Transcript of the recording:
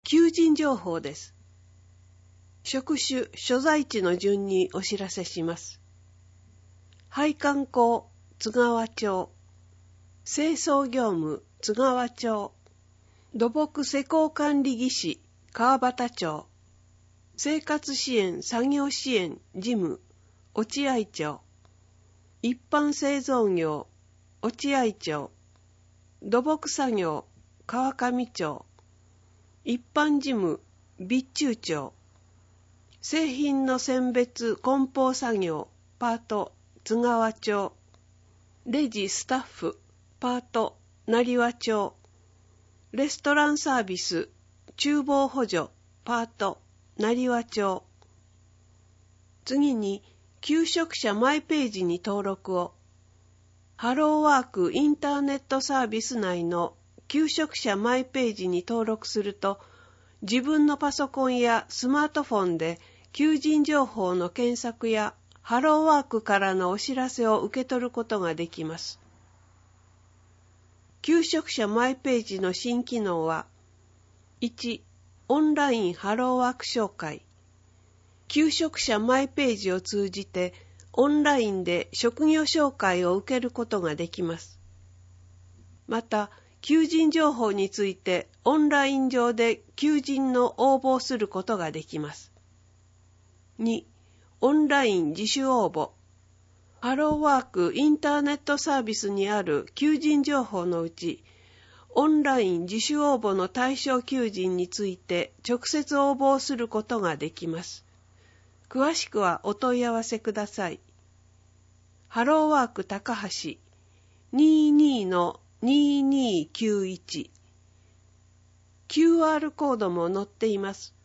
求人情報です。職種、所在地の順にお知らせします。配管工、津川町。清掃業務、津川町。土木施工管理技師、川端町。生活支援、作業支援、事務、落合町。一般製造業、落合町。土木作業、川上町。一般事務、備中町。製品の選別梱包作業、パート、津川町。レジスタッフ、パート、成羽町。レストランサービス、厨房補助、パート、成羽町。次に、求職者マイページに登録を。ハローワークインターネットサービス内の求職者マイページに登録すると、自分のパソコンやスマートフォンで求人情報の検索やハローワークからのお知らせを受け取ることができます。求職者マイページの新機能は、1、オンラインハローワーク紹介。求職者マイページを通じて、オンラインで職業紹介を受けることができます。また、求人情報についてオンライン上で求人の応募をすることができます。2、オンライン自主応募。ハローワークインターネットサービスにある求人情報のうち、オンライン自主応募の対象求人について直接応募をすることができます。詳しくはお問い合わせください。ハローワーク高橋 22-2291 QR コードも載っています。